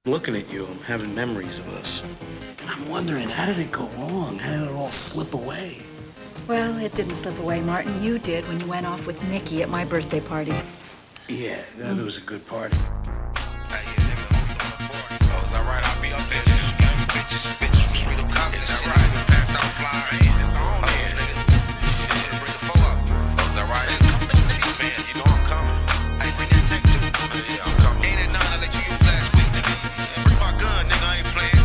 Looking at you, I'm having memories of us. I'm wondering, how did it go wrong? How did it all slip away? Well, it didn't slip away, Martin. You did when you went off with Nikki at my birthday party. Yeah, that was a good party. Hey, yeah, nigga, oh, it's alright, I'll be up there. Bitches from Sweet College. Is that right? Passed out fly. It's on there, nigga. Shit, bring the four up. Oh, is that right? Man, you know I'm coming. Hey, bring that tech too. Yeah, I'm coming. Ain't it none I let you use last week, nigga? Bring my gun, nigga, I ain't playing.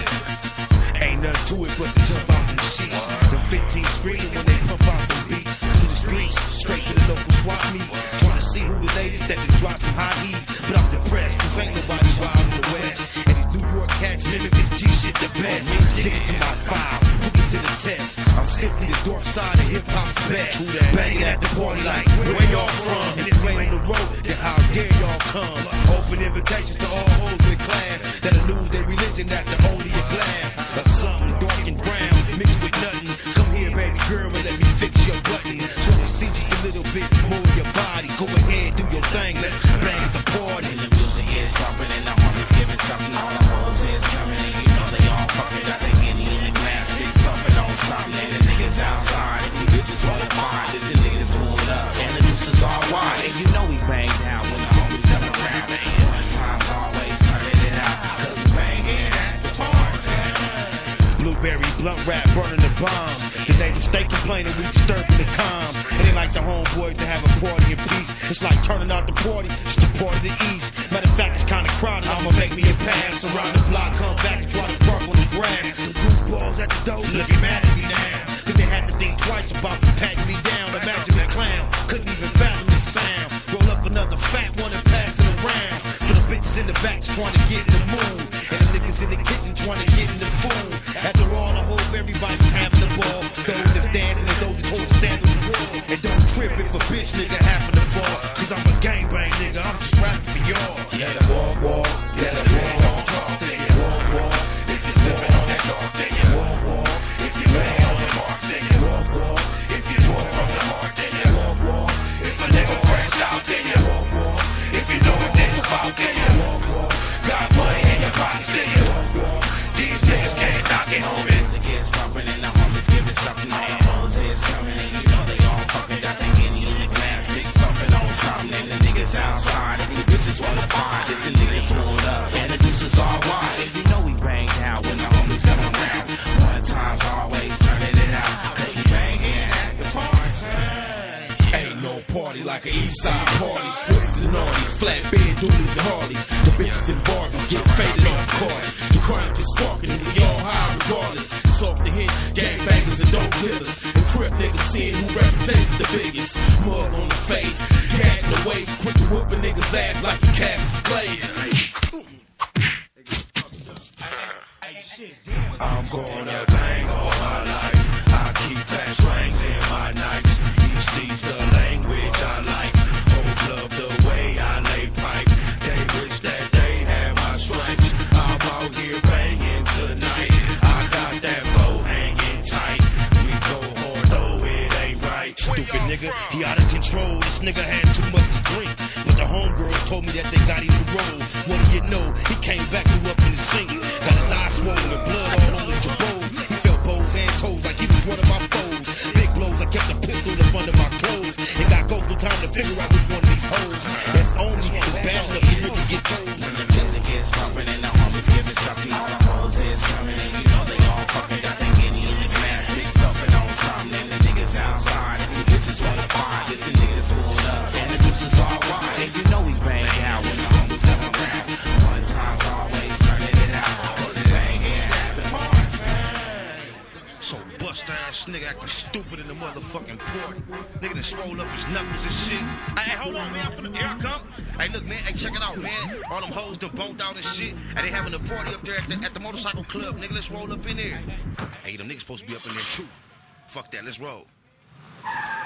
Shit. Ain't nothing to it but to jump out in the sheets. The 15 screaming when they pump out the beats. To the streets, straight to the local swap meet. Trying to see who the ladies that can drop some high heat. But I'm depressed, cause ain't nobody wild in the West. And these New York cats mimic this G-shit the best. Dig it to my file, put it to the test. I'm simply the dark side of hip-hop's best. Banging at the party like, where y'all from? And if you ain't on the road, then how dare y'all come? Open invitations to all hoes with class that'll lose their religion after only a glass of something dark and brown mixed with nothing. Come here, baby girl, and let me fix your button. Try to see just a little bit more of your body. Go ahead, do your thing, let's bang at the party. And the music is bumping and the homies giving something. All the hoes is coming and you know they all fucking. Got the Henny in the glass, big stuffing on something. And the niggas outside, and we bitches wanna find. And the niggas pulled up, and the juices all wide. And you know we bang down when the homies come around. And one time's always turning it out, cause we banging at the party. Blueberry blunt rap burning the bomb. The neighbors stay complaining we disturbing the calm. It ain't like the homeboys to have a party in peace. It's like turning out the party, it's the party of the east. Matter of fact, it's kinda crowded, I'ma make me a pass. Around the block, come back and try to park on the grass. Some goofballs at the door looking mad at me now. Cause they had to think twice about patting me down. Imagine me clown, couldn't even fathom the sound. Roll up another fat one and pass it around. So the bitches in the back trying to get in the mood. And the niggas in the kitchen trying to get in the food. After all, I hope everybody's having the ball. Those that's dancing and those that hold the stand on the wall. And don't trip if a bitch nigga happen to fall. Cause I'm a gangbang nigga, I'm just rapping for y'all. Let it walk, let it walk, talk, then you walk. If you're sipping on that dark, then you walk. If you lay on the marks, then you walk. If you do it from the heart, then you walk. If a nigga fresh out, then you walk. If you know what this about, then you walk. Got money in your pockets, then you walk. These niggas can't knock it home. Music is pumping and the homies giving something. Man, hoes is coming and you know they all fucking. Got the Henny in the glass, big stuffing on something. And the niggas outside, and the bitches wanna find. And the niggas pulled up, and the juices all wide. And you know we bang down when the homies come around. One time's always turning it out, cause we banging at the party. Ain't no party like an east side party. Switzers and Audis, flatbed doolies and Harleys. The bitches and Barbies get faded on the party. The chronic is sparking and we all high regardless. It's off the hinges, gangbangers and dope dealers. And crip niggas seeing who reputation the biggest. Mug on the face, gag in the waist, quick to whoop a nigga's ass like he Cassius Clay. I'm gonna bang all my life. I keep fast rings in my nights. Each these the language I like. Hoes love the way I lay pipe. They wish that they had my stripes. I'm out here banging tonight. I got that flow hanging tight. We go hard though it ain't right. Stupid nigga, he out of control. This nigga had too much to drink. But the homegirls told me that they got him to roll. What do you know? He came back to up in the scene. Got his eyes swollen and blood all on the jabos. He felt bows and toes like he was one of my foes. Big blows, I kept a pistol up under my clothes. And got goes no time to figure out which one of these hoes that's on me is bad enough to really get chose. When the music is pumping and the homies giving something. All the hoes is coming and you know they all fucking. Got the Henny in the glass, big stuffing on something. And the niggas outside, and the bitches wanna find. If the niggas pulled up, and the juices all wide. And you know we bang down when the homies come around. One time's always turning it out, cause it banging at the party. So bust ass nigga acting stupid in the motherfucking party. Nigga done swole up his knuckles and shit. Hey, hold on, man. Here I come. Hey, look, man. Hey, check it out, man. All them hoes done boned out and shit. And they having a party up there at the motorcycle club. Nigga, let's roll up in there. Hey, them niggas supposed to be up in there too. Fuck that, let's roll.